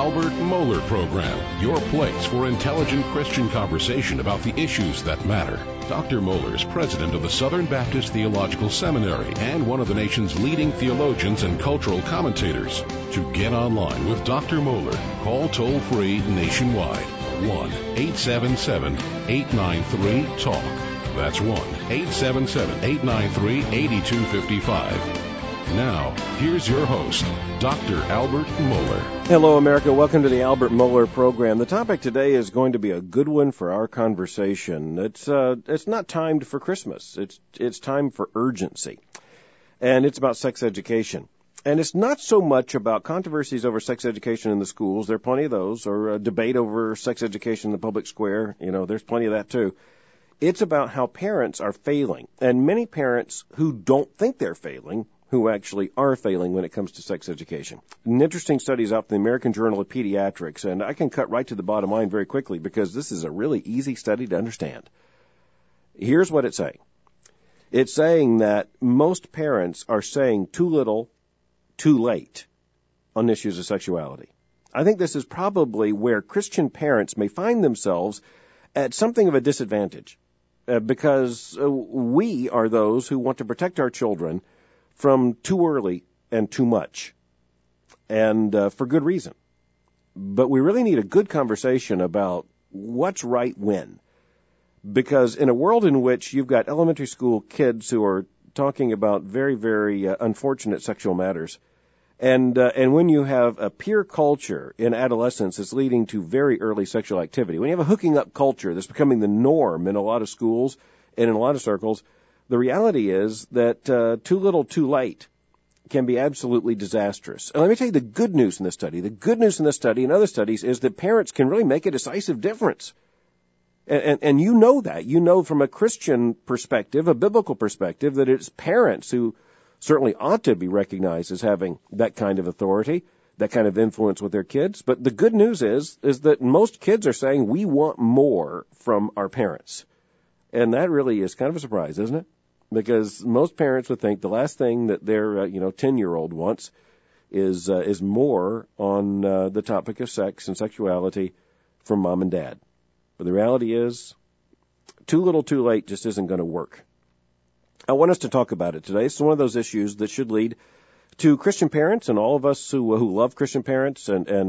Albert Mohler Program, your place for intelligent Christian conversation about the issues that matter. Dr. Mohler is president of the Southern Baptist Theological Seminary and one of the nation's leading theologians and cultural commentators. To get online with Dr. Mohler, call toll-free nationwide, 1-877-893-TALK. That's 1-877-893-8255. Now, here's your host, Dr. Albert Mohler. Hello, America. Welcome to the Albert Mohler Program. The topic today is going to be a good one for our conversation. It's not timed for Christmas. It's time for urgency. And it's about sex education. And it's not so much about controversies over sex education in the schools. There are plenty of those, or a debate over sex education in the public square. You know, there's plenty of that too. It's about how parents are failing. And many parents who don't think they're failing, who actually are failing when it comes to sex education. An interesting study is out in the American Journal of Pediatrics, and I can cut right to the bottom line very quickly because this is a really easy study to understand. Here's what it's saying. It's saying that most parents are saying too little, too late on issues of sexuality. I think this is probably where Christian parents may find themselves at something of a disadvantage because we are those who want to protect our children from too early and too much, and for good reason. But we really need a good conversation about what's right when, because in a world in which you've got elementary school kids who are talking about very, very unfortunate sexual matters, and when you have a peer culture in adolescence that's leading to very early sexual activity, when you have a hooking up culture that's becoming the norm in a lot of schools and in a lot of circles, the reality is that too little, too late can be absolutely disastrous. And let me tell you the good news in this study. The good news in this study and other studies is that parents can really make a decisive difference. And you know that. You know from a Christian perspective, a biblical perspective, that it's parents who certainly ought to be recognized as having that kind of authority, that kind of influence with their kids. But the good news is that most kids are saying we want more from our parents. And that really is kind of a surprise, isn't it? Because most parents would think the last thing that their 10-year-old wants is more on the topic of sex and sexuality from mom and dad. But the reality is, too little, too late just isn't going to work. I want us to talk about it today. It's one of those issues that should lead to Christian parents and all of us who love Christian parents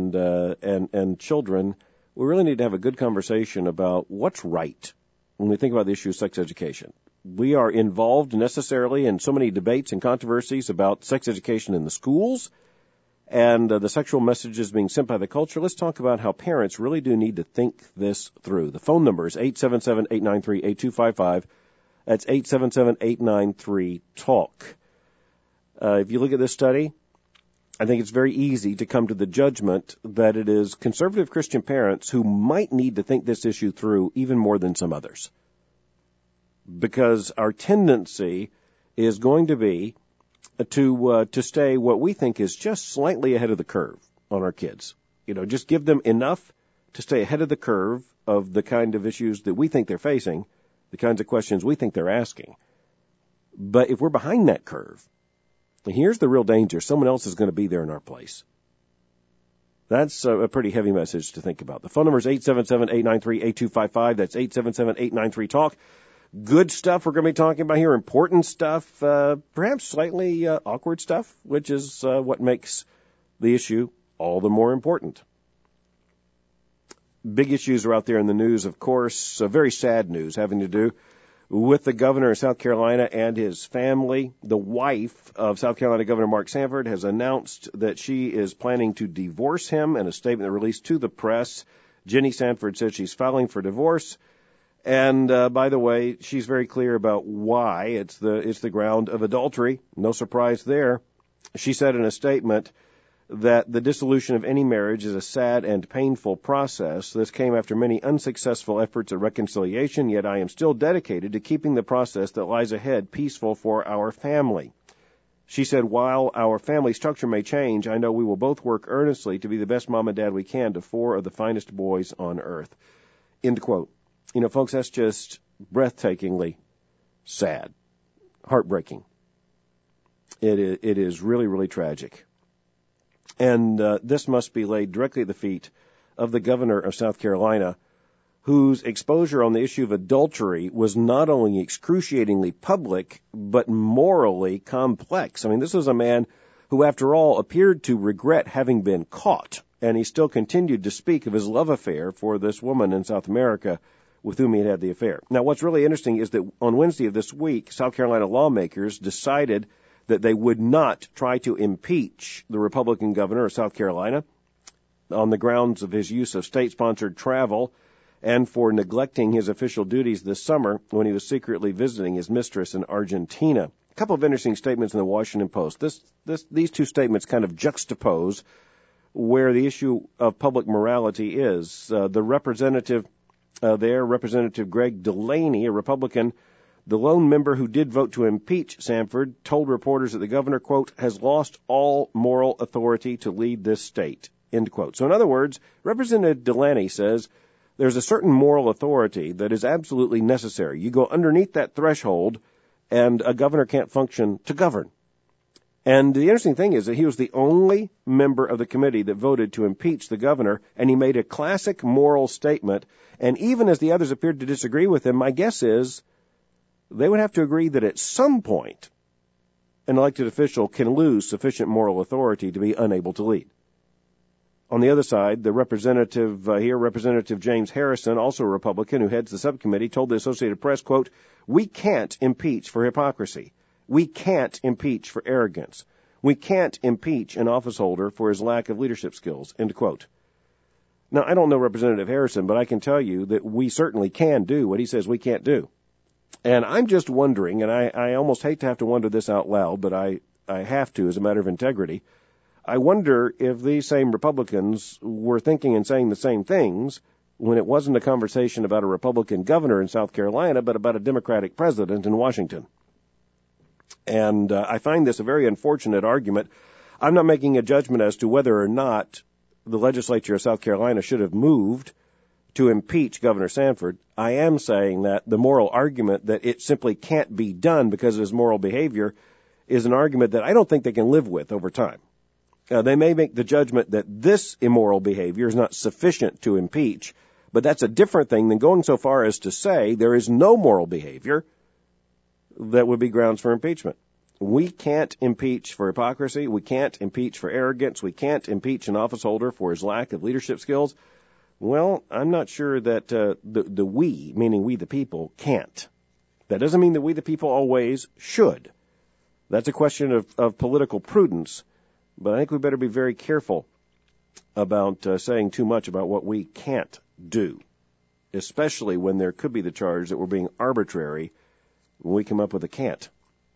and children. We really need to have a good conversation about what's right when we think about the issue of sex education. We are involved necessarily in so many debates and controversies about sex education in the schools and the sexual messages being sent by the culture. Let's talk about how parents really do need to think this through. The phone number is 877-893-8255. That's 877-893-TALK. If you look at this study, I think it's very easy to come to the judgment that it is conservative Christian parents who might need to think this issue through even more than some others. Because our tendency is going to be to stay what we think is just slightly ahead of the curve on our kids. Just give them enough to stay ahead of the curve of the kind of issues that we think they're facing, the kinds of questions we think they're asking. But if we're behind that curve, here's the real danger. Someone else is going to be there in our place. That's a pretty heavy message to think about. The phone number is 877-893-8255. That's 877-893-TALK. Good stuff we're going to be talking about here, important stuff, perhaps slightly awkward stuff, which is what makes the issue all the more important. Big issues are out there in the news, of course, very sad news having to do with the governor of South Carolina and his family. The wife of South Carolina Governor Mark Sanford has announced that she is planning to divorce him in a statement released to the press. Jenny Sanford says she's filing for divorce. And by the way, she's very clear about why. It's the ground of adultery. No surprise there. She said in a statement that the dissolution of any marriage is a sad and painful process. This came after many unsuccessful efforts at reconciliation, yet I am still dedicated to keeping the process that lies ahead peaceful for our family. She said, while our family structure may change, I know we will both work earnestly to be the best mom and dad we can to 4 of the finest boys on earth. End quote. Folks, that's just breathtakingly sad, heartbreaking. It is really, really tragic. And this must be laid directly at the feet of the governor of South Carolina, whose exposure on the issue of adultery was not only excruciatingly public, but morally complex. I mean, this was a man who, after all, appeared to regret having been caught, and he still continued to speak of his love affair for this woman in South America with whom he had the affair. Now, what's really interesting is that on Wednesday of this week, South Carolina lawmakers decided that they would not try to impeach the Republican governor of South Carolina on the grounds of his use of state-sponsored travel and for neglecting his official duties this summer when he was secretly visiting his mistress in Argentina. A couple of interesting statements in the Washington Post. These two statements kind of juxtapose where the issue of public morality is. The representative Representative Greg Delaney, a Republican, the lone member who did vote to impeach Sanford, told reporters that the governor, quote, has lost all moral authority to lead this state, end quote. So in other words, Representative Delaney says there's a certain moral authority that is absolutely necessary. You go underneath that threshold, and a governor can't function to govern. And the interesting thing is that he was the only member of the committee that voted to impeach the governor, and he made a classic moral statement. And even as the others appeared to disagree with him, my guess is they would have to agree that at some point an elected official can lose sufficient moral authority to be unable to lead. On the other side, the representative Representative James Harrison, also a Republican who heads the subcommittee, told the Associated Press, quote, we can't impeach for hypocrisy. We can't impeach for arrogance. We can't impeach an office holder for his lack of leadership skills, end quote. Now, I don't know Representative Harrison, but I can tell you that we certainly can do what he says we can't do. And I'm just wondering, and I almost hate to have to wonder this out loud, but I have to as a matter of integrity. I wonder if these same Republicans were thinking and saying the same things when it wasn't a conversation about a Republican governor in South Carolina, but about a Democratic president in Washington. And I find this a very unfortunate argument. I'm not making a judgment as to whether or not the legislature of South Carolina should have moved to impeach Governor Sanford. I am saying that the moral argument that it simply can't be done because of his moral behavior is an argument that I don't think they can live with over time. They may make the judgment that this immoral behavior is not sufficient to impeach, but that's a different thing than going so far as to say there is no moral behavior that would be grounds for impeachment. We can't impeach for hypocrisy. We can't impeach for arrogance. We can't impeach an office holder for his lack of leadership skills. Well, I'm not sure that the we, meaning we the people, can't. That doesn't mean that we the people always should. That's a question of political prudence. But I think we better be very careful about saying too much about what we can't do, especially when there could be the charge that we're being arbitrary when we come up with a can't.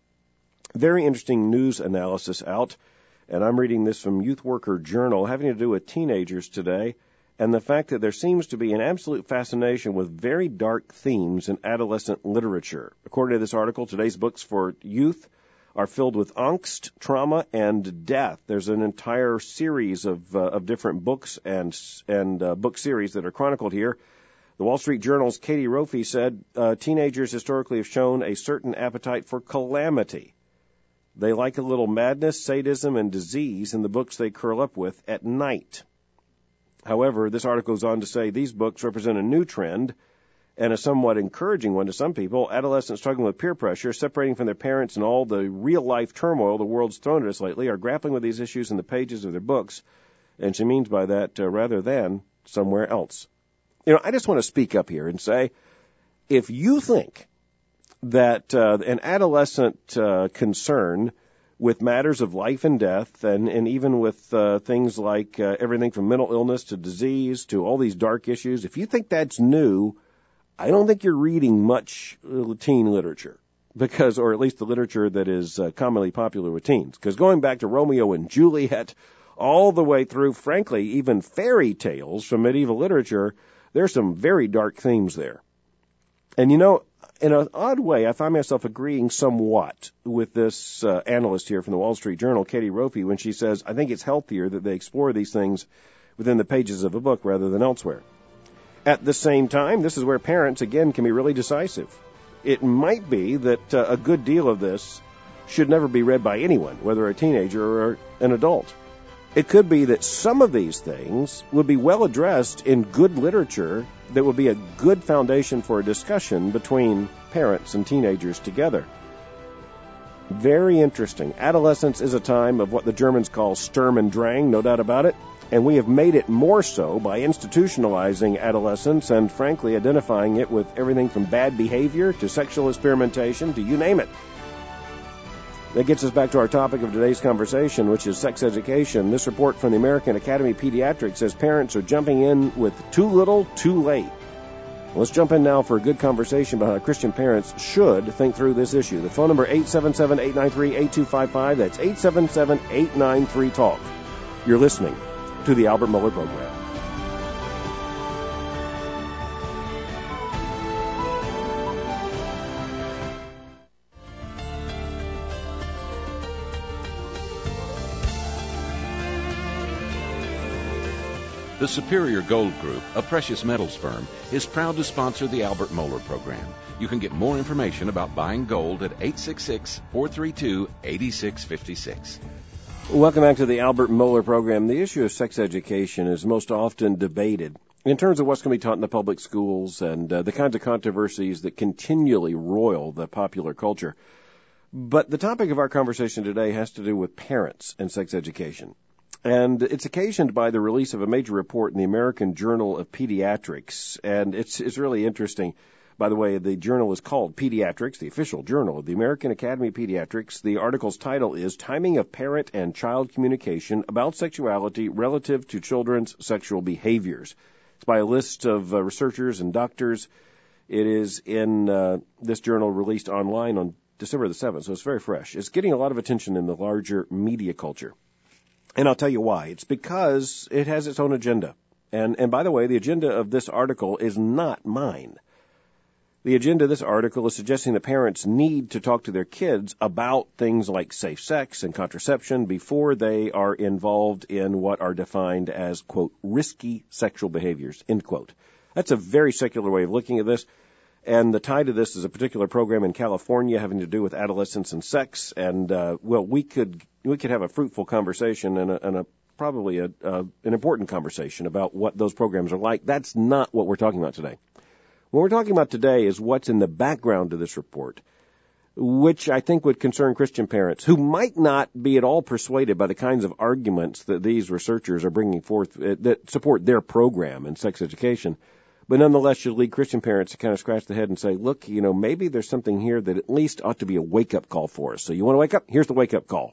Very interesting news analysis out, and I'm reading this from Youth Worker Journal, having to do with teenagers today, and the fact that there seems to be an absolute fascination with very dark themes in adolescent literature. According to this article, today's books for youth are filled with angst, trauma, and death. There's an entire series of different books and book series that are chronicled here. The Wall Street Journal's Katie Roffey said teenagers historically have shown a certain appetite for calamity. They like a little madness, sadism, and disease in the books they curl up with at night. However, this article goes on to say these books represent a new trend and a somewhat encouraging one to some people. Adolescents struggling with peer pressure, separating from their parents, and all the real-life turmoil the world's thrown at us lately are grappling with these issues in the pages of their books, and she means by that rather than somewhere else. You know, I just want to speak up here and say, if you think that an adolescent concern with matters of life and death, and even with things like everything from mental illness to disease to all these dark issues, if you think that's new, I don't think you're reading much teen literature, or at least the literature that is commonly popular with teens. Because going back to Romeo and Juliet, all the way through, frankly, even fairy tales from medieval literature, there's some very dark themes there. And, you know, in an odd way, I find myself agreeing somewhat with this analyst here from the Wall Street Journal, Katie Roffey, when she says, I think it's healthier that they explore these things within the pages of a book rather than elsewhere. At the same time, this is where parents, again, can be really decisive. It might be that a good deal of this should never be read by anyone, whether a teenager or an adult. It could be that some of these things would be well addressed in good literature that would be a good foundation for a discussion between parents and teenagers together. Very interesting. Adolescence is a time of what the Germans call Sturm und Drang, no doubt about it, and we have made it more so by institutionalizing adolescence and, frankly, identifying it with everything from bad behavior to sexual experimentation to you name it. That gets us back to our topic of today's conversation, which is sex education. This report from the American Academy of Pediatrics says parents are jumping in with too little, too late. Let's jump in now for a good conversation about how Christian parents should think through this issue. The phone number 877-893-8255. That's 877-893-TALK. You're listening to the Albert Mohler Program. The Superior Gold Group, a precious metals firm, is proud to sponsor the Albert Mohler Program. You can get more information about buying gold at 866-432-8656. Welcome back to the Albert Mohler Program. The issue of sex education is most often debated in terms of what's going to be taught in the public schools and the kinds of controversies that continually roil the popular culture. But the topic of our conversation today has to do with parents and sex education. And it's occasioned by the release of a major report in the American Journal of Pediatrics. And it's really interesting. By the way, the journal is called Pediatrics, the official journal of the American Academy of Pediatrics. The article's title is Timing of Parent and Child Communication About Sexuality Relative to Children's Sexual Behaviors. It's by a list of researchers and doctors. It is in this journal released online on December the 7th, so it's very fresh. It's getting a lot of attention in the larger media culture. And I'll tell you why. It's because it has its own agenda. And by the way, the agenda of this article is not mine. The agenda of this article is suggesting that parents need to talk to their kids about things like safe sex and contraception before they are involved in what are defined as, quote, risky sexual behaviors, end quote. That's a very secular way of looking at this. And the tie to this is a particular program in California having to do with adolescence and sex. And, well, we could have a fruitful conversation and probably an important conversation about what those programs are like. That's not what we're talking about today. What we're talking about today is what's in the background to this report, which I think would concern Christian parents who might not be at all persuaded by the kinds of arguments that these researchers are bringing forth that support their program in sex education. But nonetheless should lead Christian parents to kind of scratch their head and say, look, maybe there's something here that at least ought to be a wake-up call for us. So you want to wake up? Here's the wake-up call.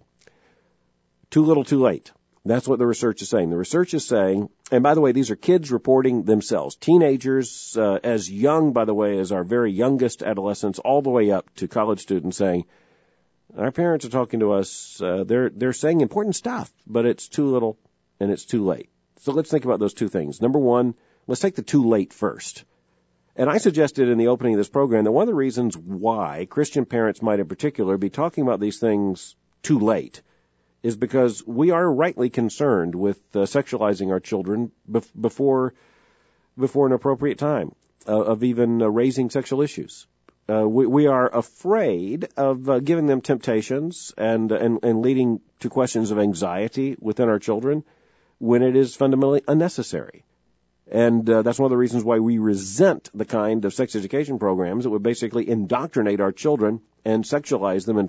Too little, too late. That's what the research is saying. The research is saying, and by the way, these are kids reporting themselves, teenagers as young, by the way, as our very youngest adolescents, all the way up to college students saying, our parents are talking to us, they're saying important stuff, but it's too little and it's too late. So let's think about those two things. Number one, let's take the too late first. And I suggested in the opening of this program that one of the reasons why Christian parents might in particular be talking about these things too late is because we are rightly concerned with sexualizing our children before an appropriate time of even raising sexual issues. We are afraid of giving them temptations and leading to questions of anxiety within our children when it is fundamentally unnecessary. And that's one of the reasons why we resent the kind of sex education programs that would basically indoctrinate our children and sexualize them in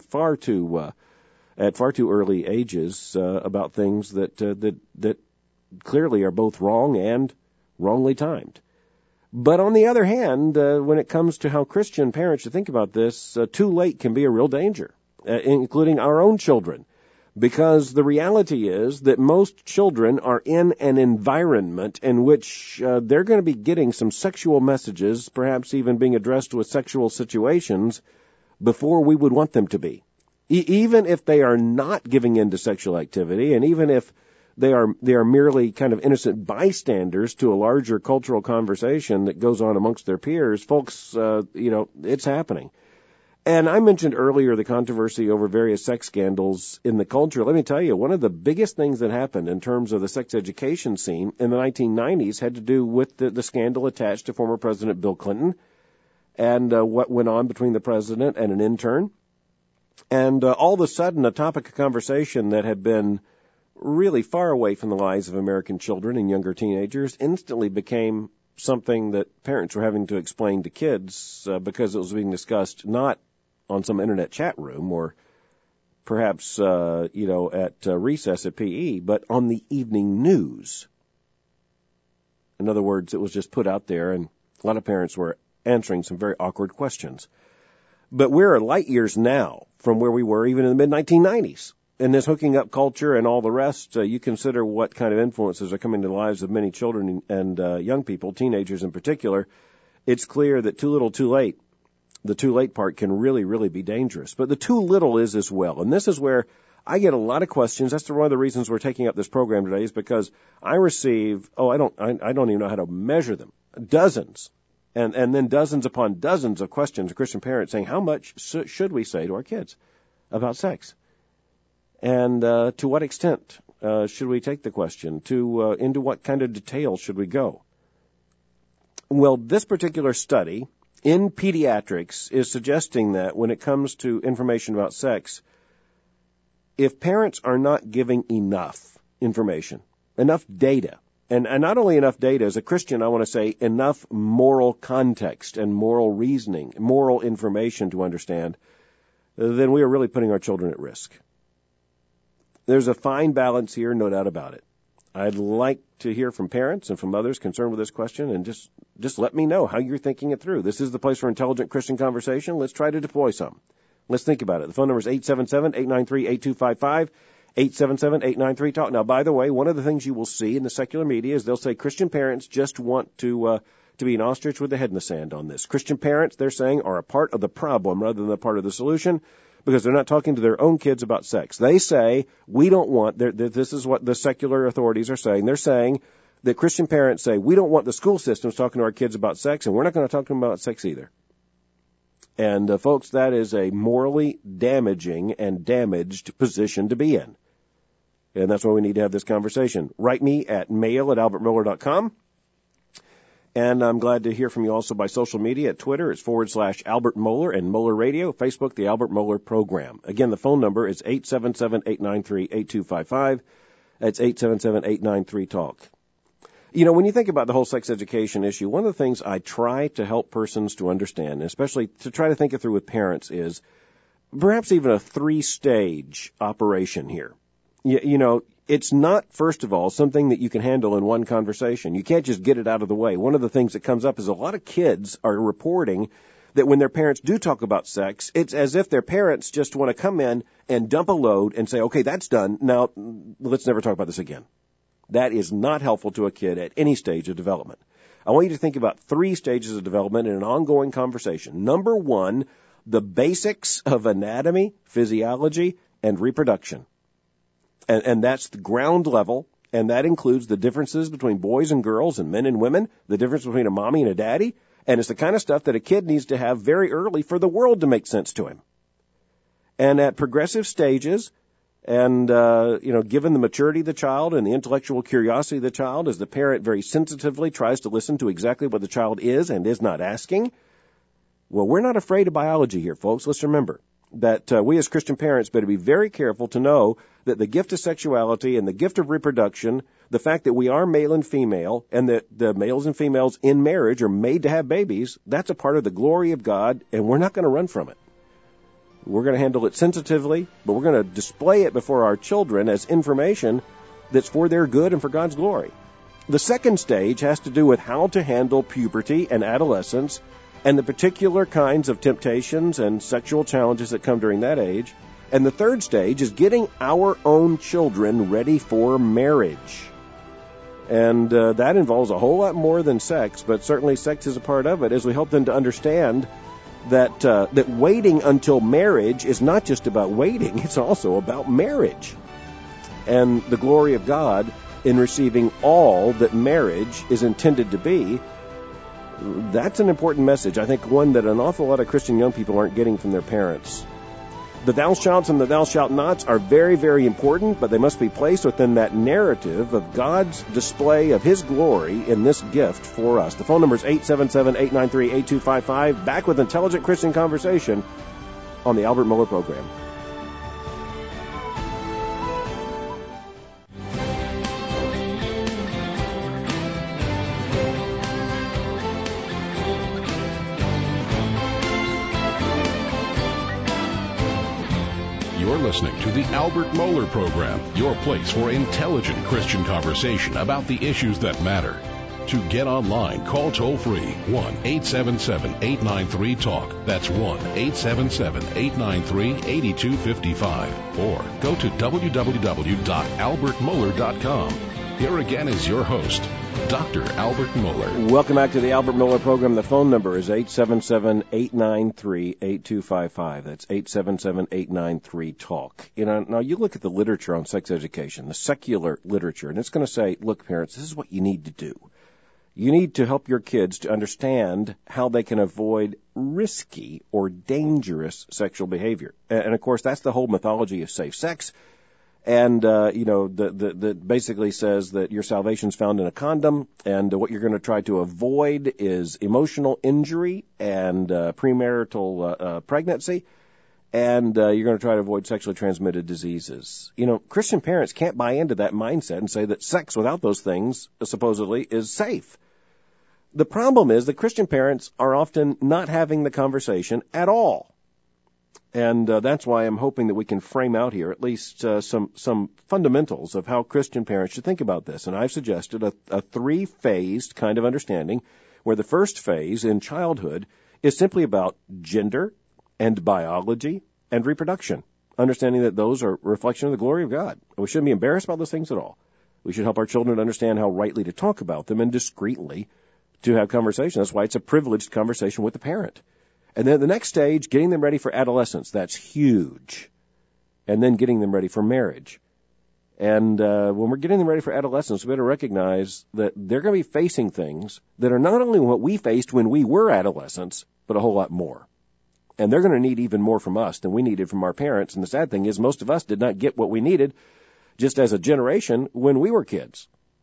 at far too early ages about things that clearly are both wrong and wrongly timed. But on the other hand, when it comes to how Christian parents should think about this, too late can be a real danger, including our own children. Because the reality is that most children are in an environment in which they're going to be getting some sexual messages, perhaps even being addressed with sexual situations, before we would want them to be. Even if they are not giving in to sexual activity, and even if they are merely kind of innocent bystanders to a larger cultural conversation that goes on amongst their peers, folks, it's happening. And I mentioned earlier the controversy over various sex scandals in the culture. Let me tell you, one of the biggest things that happened in terms of the sex education scene in the 1990s had to do with the scandal attached to former President Bill Clinton and what went on between the president and an intern. And all of a sudden, a topic of conversation that had been really far away from the lives of American children and younger teenagers instantly became something that parents were having to explain to kids because it was being discussed not on some internet chat room or perhaps, at recess at PE, but on the evening news. In other words, it was just put out there, and a lot of parents were answering some very awkward questions. But we're light years now from where we were even in the mid-1990s. In this hooking up culture and all the rest, you consider what kind of influences are coming to the lives of many children and young people, teenagers in particular. It's clear that too little, too late. The too late part can really, really be dangerous. But the too little is as well. And this is where I get a lot of questions. That's one of the reasons we're taking up this program today is because I receive, I don't even know how to measure them, dozens, and then dozens upon dozens of questions of Christian parents saying, how much should we say to our kids about sex? And to what extent should we take the question? Into what kind of detail should we go? Well, this particular study in pediatrics is suggesting that when it comes to information about sex, if parents are not giving enough information, enough data, and not only enough data, as a Christian, I want to say enough moral context and moral reasoning, moral information to understand, then we are really putting our children at risk. There's a fine balance here, no doubt about it. I'd like to hear from parents and from others concerned with this question, and just let me know how you're thinking it through. This is the place for intelligent Christian conversation. Let's try to deploy some. Let's think about it. The phone number is 877-893-8255, 877-893-TALK. Now, by the way, one of the things you will see in the secular media is they'll say Christian parents just want to be an ostrich with the head in the sand on this. Christian parents, they're saying, are a part of the problem rather than a part of the solution because they're not talking to their own kids about sex. They say, we don't want, this is what the secular authorities are saying. They're saying that Christian parents say, we don't want the school systems talking to our kids about sex, and we're not going to talk to them about sex either. And, folks, that is a morally damaging and damaged position to be in. And that's why we need to have this conversation. Write me at mail@albertmoeller.com. And I'm glad to hear from you also by social media at Twitter. It's /Albert Mohler and Mohler Radio. Facebook, the Albert Mohler Program. Again, the phone number is 877-893-8255. That's 877-893-TALK. You know, when you think about the whole sex education issue, one of the things I try to help persons to understand, especially to try to think it through with parents, is perhaps even a 3-stage operation here. You know, it's not, first of all, something that you can handle in one conversation. You can't just get it out of the way. One of the things that comes up is a lot of kids are reporting that when their parents do talk about sex, it's as if their parents just want to come in and dump a load and say, okay, that's done. Now, let's never talk about this again. That is not helpful to a kid at any stage of development. I want you to think about 3 stages of development in an ongoing conversation. Number 1, the basics of anatomy, physiology, and reproduction. And that's the ground level, and that includes the differences between boys and girls and men and women, the difference between a mommy and a daddy, and it's the kind of stuff that a kid needs to have very early for the world to make sense to him. And at progressive stages, and, given the maturity of the child and the intellectual curiosity of the child, as the parent very sensitively tries to listen to exactly what the child is and is not asking, well, we're not afraid of biology here, folks. Let's remember that we as Christian parents better be very careful to know that the gift of sexuality and the gift of reproduction, the fact that we are male and female, and that the males and females in marriage are made to have babies, that's a part of the glory of God, and we're not going to run from it. We're going to handle it sensitively, but we're going to display it before our children as information that's for their good and for God's glory. The second stage has to do with how to handle puberty and adolescence and the particular kinds of temptations and sexual challenges that come during that age. And the third stage is getting our own children ready for marriage. And that involves a whole lot more than sex, but certainly sex is a part of it as we help them to understand that waiting until marriage is not just about waiting, it's also about marriage. And the glory of God in receiving all that marriage is intended to be. That's an important message. I think one that an awful lot of Christian young people aren't getting from their parents. The thou shalt and the thou shalt nots are very, very important, but they must be placed within that narrative of God's display of His glory in this gift for us. The phone number is 877-893-8255. Back with Intelligent Christian Conversation on the Albert Mohler Program. You're listening to the Albert Mohler Program, your place for intelligent Christian conversation about the issues that matter. To get online, call toll-free 1-877-893-TALK. That's 1-877-893-8255. Or go to www.albertmohler.com. Here again is your host, Dr. Albert Mohler. Welcome back to the Albert Mohler Program. The phone number is 877-893-8255. That's 877-893-TALK. Now you look at the literature on sex education, the secular literature, and it's going to say, look, parents, this is what you need to do. You need to help your kids to understand how they can avoid risky or dangerous sexual behavior. And of course, that's the whole mythology of safe sex. And, that basically says that your salvation's found in a condom, and what you're going to try to avoid is emotional injury and premarital pregnancy, and you're going to try to avoid sexually transmitted diseases. Christian parents can't buy into that mindset and say that sex without those things, supposedly, is safe. The problem is that Christian parents are often not having the conversation at all. And that's why I'm hoping that we can frame out here at least some fundamentals of how Christian parents should think about this. And I've suggested a three-phased kind of understanding where the first phase in childhood is simply about gender and biology and reproduction, understanding that those are a reflection of the glory of God. We shouldn't be embarrassed about those things at all. We should help our children understand how rightly to talk about them and discreetly to have conversation. That's why it's a privileged conversation with the parent. And then the next stage, getting them ready for adolescence. That's huge. And then getting them ready for marriage. And when we're getting them ready for adolescence, we better recognize that they're going to be facing things that are not only what we faced when we were adolescents, but a whole lot more. And they're going to need even more from us than we needed from our parents. And the sad thing is most of us did not get what we needed just as a generation when we were kids.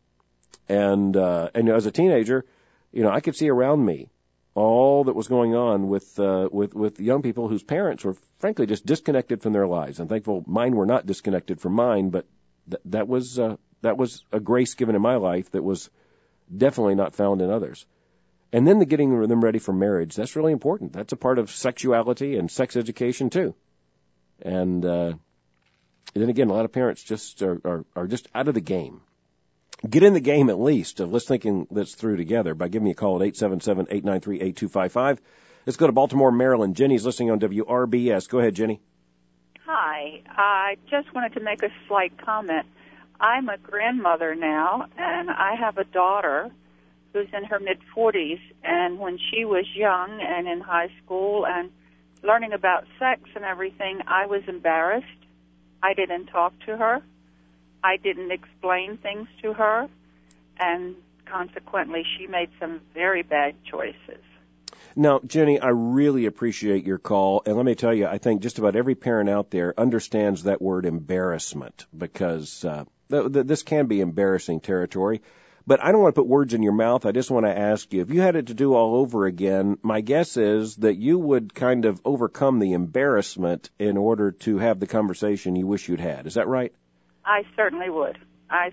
And as a teenager, I could see around me all that was going on with young people whose parents were frankly just disconnected from their lives. I'm thankful mine were not disconnected from mine, but that was a grace given in my life that was definitely not found in others. And then the getting them ready for marriage, that's really important. That's a part of sexuality and sex education too. And then again, a lot of parents just are just out of the game. Get in the game at least of let's thinking this through together by giving me a call at 877-893-8255. Let's go to Baltimore, Maryland. Jenny's listening on WRBS. Go ahead, Jenny. Hi. I just wanted to make a slight comment. I'm a grandmother now, and I have a daughter who's in her mid-40s, and when she was young and in high school and learning about sex and everything, I was embarrassed. I didn't talk to her. I didn't explain things to her, and consequently, she made some very bad choices. Now, Jenny, I really appreciate your call, and let me tell you, I think just about every parent out there understands that word embarrassment, because this can be embarrassing territory. But I don't want to put words in your mouth. I just want to ask you, if you had it to do all over again, my guess is that you would kind of overcome the embarrassment in order to have the conversation you wish you'd had. Is that right? I certainly would. My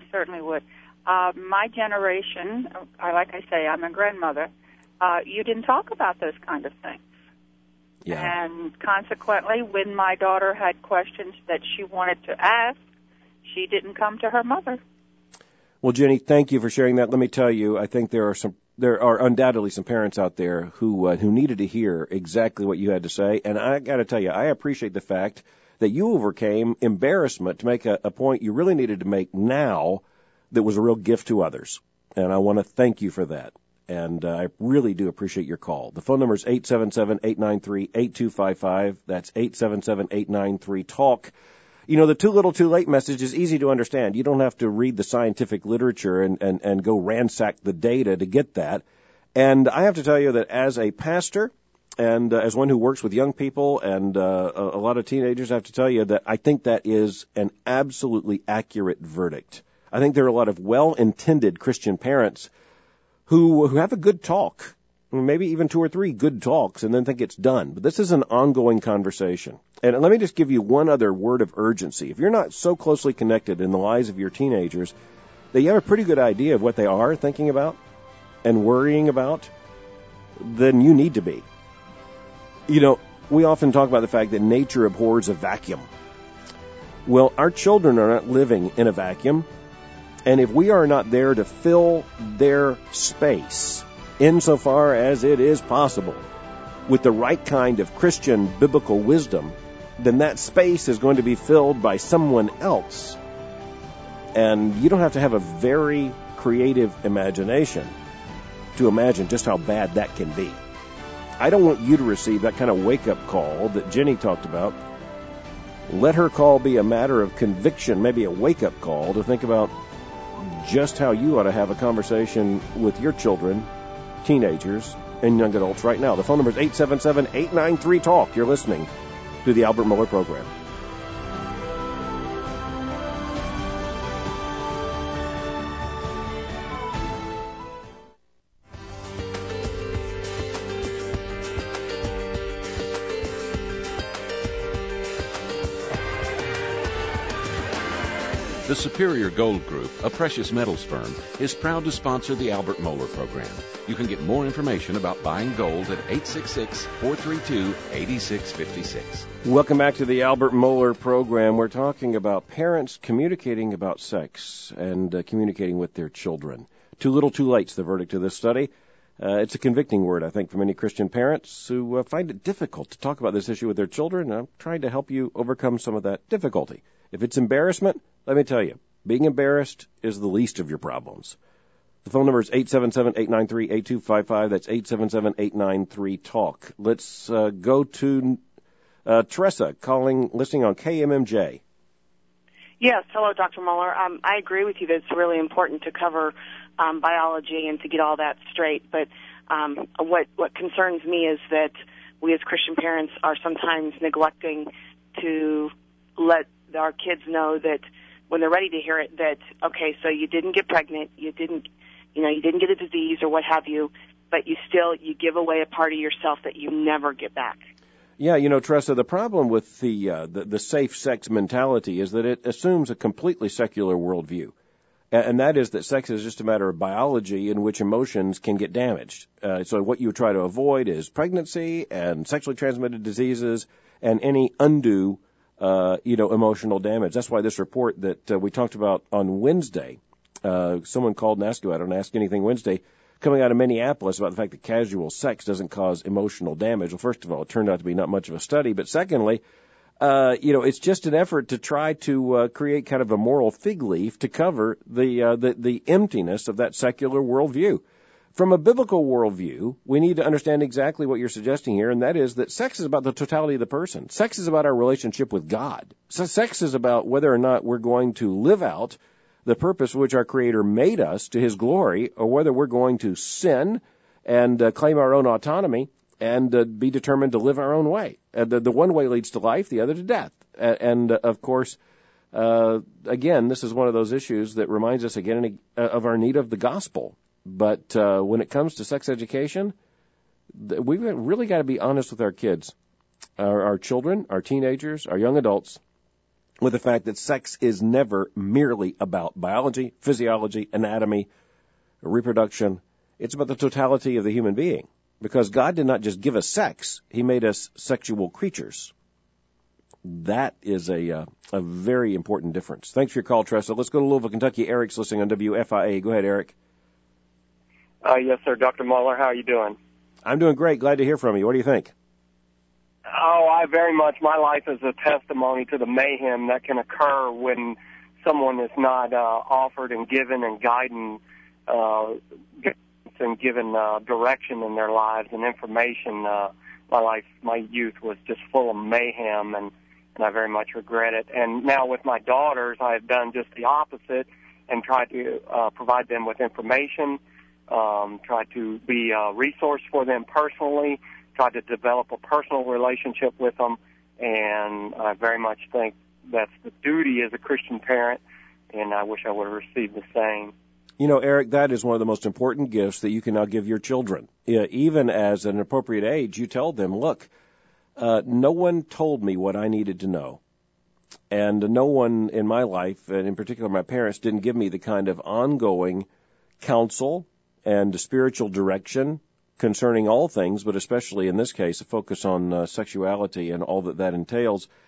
generation, like I say, I'm a grandmother. You didn't talk about those kind of things. Yeah. And consequently, when my daughter had questions that she wanted to ask, she didn't come to her mother. Well, Jenny, thank you for sharing that. Let me tell you, I think there are undoubtedly some parents out there who needed to hear exactly what you had to say. And I got to tell you, I appreciate the fact that you overcame embarrassment to make a point you really needed to make now that was a real gift to others. And I want to thank you for that. And I really do appreciate your call. The phone number is 877-893-8255. That's 877-893-TALK. The too little too late message is easy to understand. You don't have to read the scientific literature and go ransack the data to get that. And I have to tell you that as a pastor, and as one who works with young people and a lot of teenagers, I have to tell you that I think that is an absolutely accurate verdict. I think there are a lot of well-intended Christian parents who have a good talk, maybe even 2 or 3 good talks, and then think it's done. But this is an ongoing conversation. And let me just give you one other word of urgency. If you're not so closely connected in the lives of your teenagers that you have a pretty good idea of what they are thinking about and worrying about, then you need to be. We often talk about the fact that nature abhors a vacuum. Well, our children are not living in a vacuum, and if we are not there to fill their space, insofar as it is possible, with the right kind of Christian biblical wisdom, then that space is going to be filled by someone else. And you don't have to have a very creative imagination to imagine just how bad that can be. I don't want you to receive that kind of wake-up call that Jenny talked about. Let her call be a matter of conviction, maybe a wake-up call to think about just how you ought to have a conversation with your children, teenagers, and young adults right now. The phone number is 877-893-TALK. You're listening to the Albert Mohler Program. The Superior Gold Group, a precious metals firm, is proud to sponsor the Albert Mohler Program. You can get more information about buying gold at 866-432-8656. Welcome back to the Albert Mohler Program. We're talking about parents communicating about sex and communicating with their children. Too little, too late's the verdict of this study. It's a convicting word, I think, for many Christian parents who find it difficult to talk about this issue with their children. I'm trying to help you overcome some of that difficulty. If it's embarrassment, let me tell you, being embarrassed is the least of your problems. The phone number is 877-893-8255. That's 877-893-TALK. Let's go to Teresa listening on KMMJ. Yes, hello, Dr. Mohler. I agree with you that it's really important to cover biology and to get all that straight. But what concerns me is that we as Christian parents are sometimes neglecting to let our kids know that when they're ready to hear it, that, okay, so you didn't get pregnant, you didn't get a disease or what have you, but you give away a part of yourself that you never get back. Yeah, Teresa, the problem with the safe sex mentality is that it assumes a completely secular worldview. And that is that sex is just a matter of biology in which emotions can get damaged. So what you try to avoid is pregnancy and sexually transmitted diseases and any undue emotional damage. That's why this report that we talked about on Wednesday, someone called and asked about it on Ask Anything Wednesday, coming out of Minneapolis about the fact that casual sex doesn't cause emotional damage. Well, first of all, it turned out to be not much of a study, but secondly, it's just an effort to try to create kind of a moral fig leaf to cover the emptiness of that secular worldview. From a biblical worldview, we need to understand exactly what you're suggesting here, and that is that sex is about the totality of the person. Sex is about our relationship with God. So sex is about whether or not we're going to live out the purpose for which our Creator made us to His glory, or whether we're going to sin and claim our own autonomy and be determined to live our own way. The one way leads to life, the other to death. Of course, again, this is one of those issues that reminds us again of our need of the gospel. But when it comes to sex education, we've really got to be honest with our kids, our children, our teenagers, our young adults, with the fact that sex is never merely about biology, physiology, anatomy, reproduction. It's about the totality of the human being. Because God did not just give us sex, He made us sexual creatures. That is a very important difference. Thanks for your call, Tressa. Let's go to Louisville, Kentucky. Eric's listening on WFIA. Go ahead, Eric. Yes, sir. Dr. Mohler, how are you doing? I'm doing great. Glad to hear from you. What do you think? Oh, my life is a testimony to the mayhem that can occur when someone is not offered and given and guidance and given direction in their lives and information. My youth was just full of mayhem, and I very much regret it. And now with my daughters, I have done just the opposite and tried to provide them with information, try to be a resource for them personally, try to develop a personal relationship with them, and I very much think that's the duty as a Christian parent, and I wish I would have received the same. Eric, that is one of the most important gifts that you can now give your children. Even as an appropriate age, you tell them, look, no one told me what I needed to know. And no one in my life, and in particular my parents, didn't give me the kind of ongoing counsel and spiritual direction concerning all things, but especially in this case, a focus on sexuality and all that entails.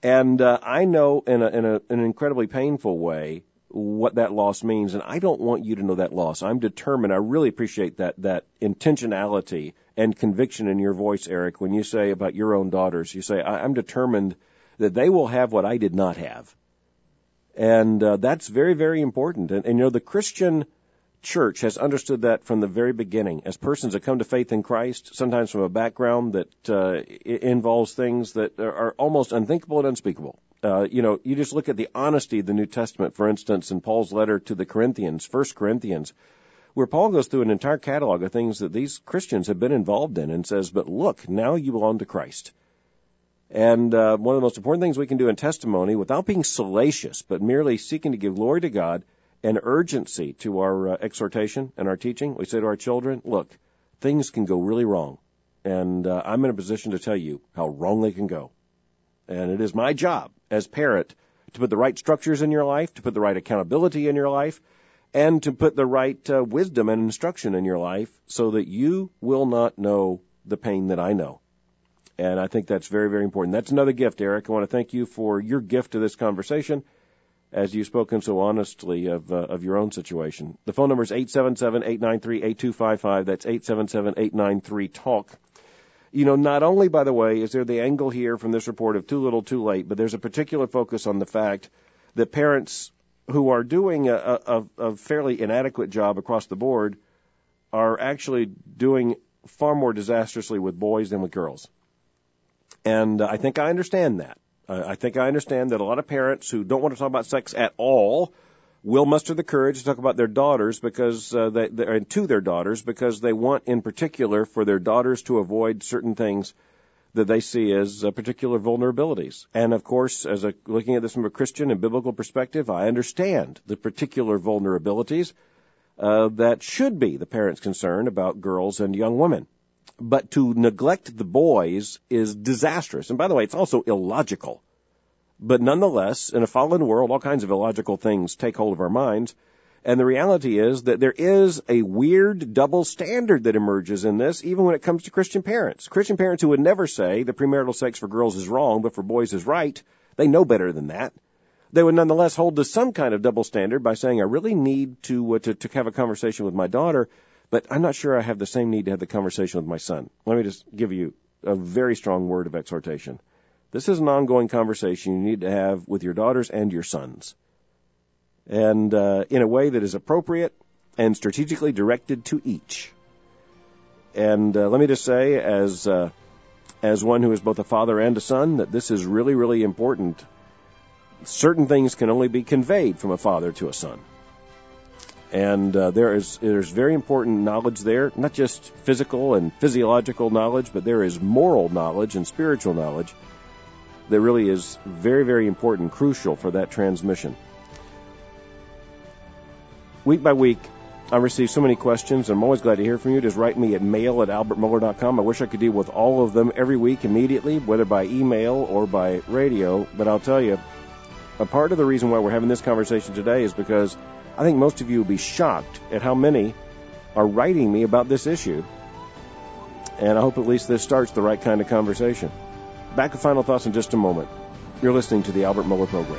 And I know in an incredibly painful way what that loss means, and I don't want you to know that loss. I'm determined. I really appreciate that intentionality and conviction in your voice, Eric, when you say about your own daughters. You say, I'm determined that they will have what I did not have. And that's very, very important. And you know, the Christian church has understood that from the very beginning. As persons that come to faith in Christ, sometimes from a background that involves things that are almost unthinkable and unspeakable. You just look at the honesty of the New Testament, for instance, in Paul's letter to the Corinthians, 1 Corinthians, where Paul goes through an entire catalog of things that these Christians have been involved in and says, but look, now you belong to Christ. And one of the most important things we can do in testimony, without being salacious, but merely seeking to give glory to God and urgency to our exhortation and our teaching, we say to our children, look, things can go really wrong. And I'm in a position to tell you how wrong they can go. And it is my job as parent to put the right structures in your life, to put the right accountability in your life, and to put the right wisdom and instruction in your life so that you will not know the pain that I know. And I think that's very, very important. That's another gift, Eric. I want to thank you for your gift to this conversation, as you've spoken so honestly of your own situation. The phone number is 877-893-8255. That's 877-893-TALK. You know, not only, by the way, is there the angle here from this report of too little, too late, but there's a particular focus on the fact that parents who are doing a fairly inadequate job across the board are actually doing far more disastrously with boys than with girls. And I think I understand that. I think I understand that a lot of parents who don't want to talk about sex at all will muster the courage to talk about their daughters because to their daughters because they want, in particular, for their daughters to avoid certain things that they see as particular vulnerabilities. And of course, looking at this from a Christian and biblical perspective, I understand the particular vulnerabilities that should be the parents' concern about girls and young women. But to neglect the boys is disastrous. And by the way, it's also illogical. But nonetheless, in a fallen world, all kinds of illogical things take hold of our minds. And the reality is that there is a weird double standard that emerges in this, even when it comes to Christian parents. Christian parents who would never say the premarital sex for girls is wrong, but for boys is right. They know better than that. They would nonetheless hold to some kind of double standard by saying, I really need to have a conversation with my daughter, but I'm not sure I have the same need to have the conversation with my son. Let me just give you a very strong word of exhortation. This is an ongoing conversation you need to have with your daughters and your sons. And in a way that is appropriate and strategically directed to each. And let me just say, as one who is both a father and a son, that this is really, really important. Certain things can only be conveyed from a father to a son. And there's very important knowledge there, not just physical and physiological knowledge, but there is moral knowledge and spiritual knowledge that really is very, very important, crucial for that transmission. Week by week, I receive so many questions. I'm always glad to hear from you. Just write me at mail@albertmoeller.com. I wish I could deal with all of them every week immediately, whether by email or by radio. But I'll tell you, a part of the reason why we're having this conversation today is because I think most of you will be shocked at how many are writing me about this issue. And I hope at least this starts the right kind of conversation. Back to final thoughts in just a moment. You're listening to the Albert Mohler Program.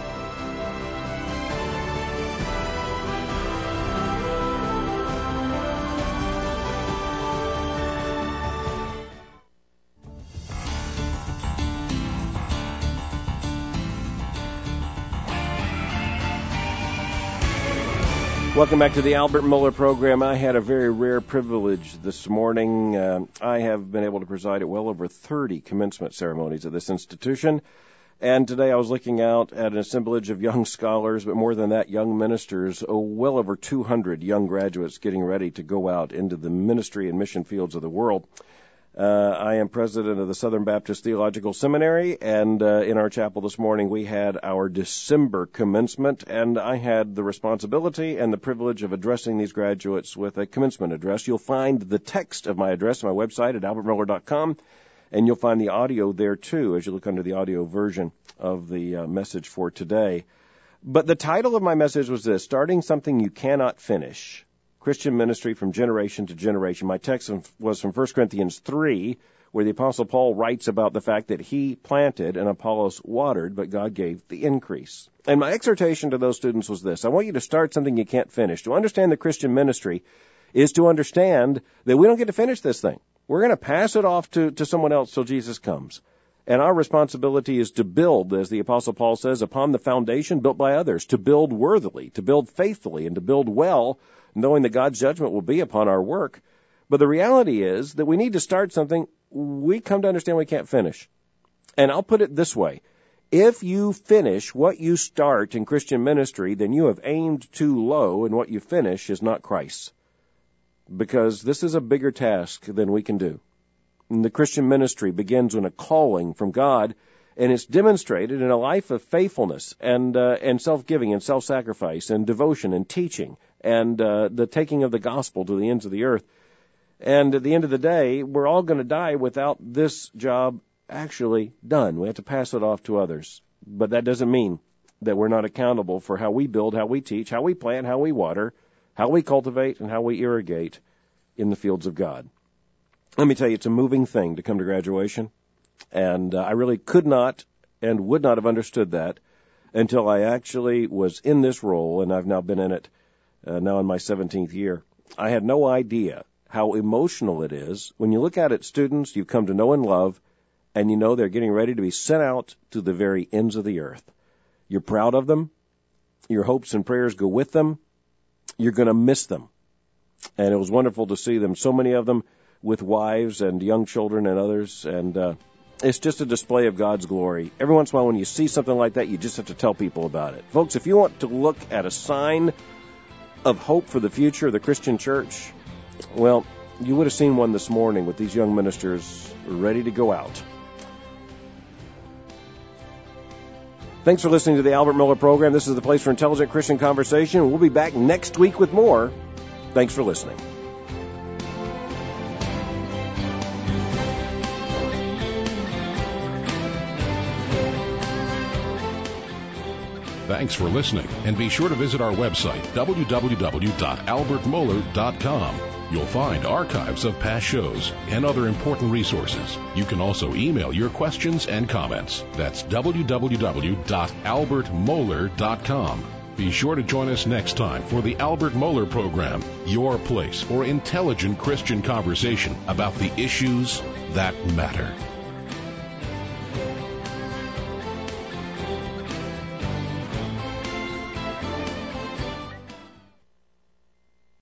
Welcome back to the Albert Mohler Program. I had a very rare privilege this morning. I have been able to preside at well over 30 commencement ceremonies at this institution. And today I was looking out at an assemblage of young scholars, but more than that, young ministers, well over 200 young graduates getting ready to go out into the ministry and mission fields of the world. I am president of the Southern Baptist Theological Seminary, and in our chapel this morning we had our December commencement, and I had the responsibility and the privilege of addressing these graduates with a commencement address. You'll find the text of my address on my website at albertmoeller.com, and you'll find the audio there too as you look under the audio version of the message for today. But the title of my message was this: Starting Something You Cannot Finish. Christian ministry from generation to generation. My text was from 1 Corinthians 3, where the Apostle Paul writes about the fact that he planted and Apollos watered, but God gave the increase. And my exhortation to those students was this: I want you to start something you can't finish. To understand the Christian ministry is to understand that we don't get to finish this thing. We're going to pass it off to someone else till Jesus comes. And our responsibility is to build, as the Apostle Paul says, upon the foundation built by others, to build worthily, to build faithfully, and to build well, knowing that God's judgment will be upon our work. But the reality is that we need to start something we come to understand we can't finish. And I'll put it this way: if you finish what you start in Christian ministry, then you have aimed too low, and what you finish is not Christ. Because this is a bigger task than we can do. And the Christian ministry begins with a calling from God, and it's demonstrated in a life of faithfulness and self-giving and self-sacrifice and devotion and teaching and the taking of the gospel to the ends of the earth. And at the end of the day, we're all going to die without this job actually done. We have to pass it off to others. But that doesn't mean that we're not accountable for how we build, how we teach, how we plant, how we water, how we cultivate, and how we irrigate in the fields of God. Let me tell you, it's a moving thing to come to graduation, and I really could not and would not have understood that until I actually was in this role, and I've now been in it now in my 17th year. I had no idea how emotional it is when you look at it, students you've come to know and love, and you know they're getting ready to be sent out to the very ends of the earth. You're proud of them. Your hopes and prayers go with them. You're going to miss them. And it was wonderful to see them, so many of them with wives and young children and others, and it's just a display of God's glory. Every once in a while when you see something like that, you just have to tell people about it. Folks, if you want to look at a sign of hope for the future of the Christian church, well, you would have seen one this morning with these young ministers ready to go out. Thanks for listening to the Albert Mohler Program. This is the place for intelligent Christian conversation. We'll be back next week with more. Thanks for listening. Thanks for listening, and be sure to visit our website, www.albertmohler.com. You'll find archives of past shows and other important resources. You can also email your questions and comments. That's www.albertmohler.com. Be sure to join us next time for the Albert Mohler Program, your place for intelligent Christian conversation about the issues that matter.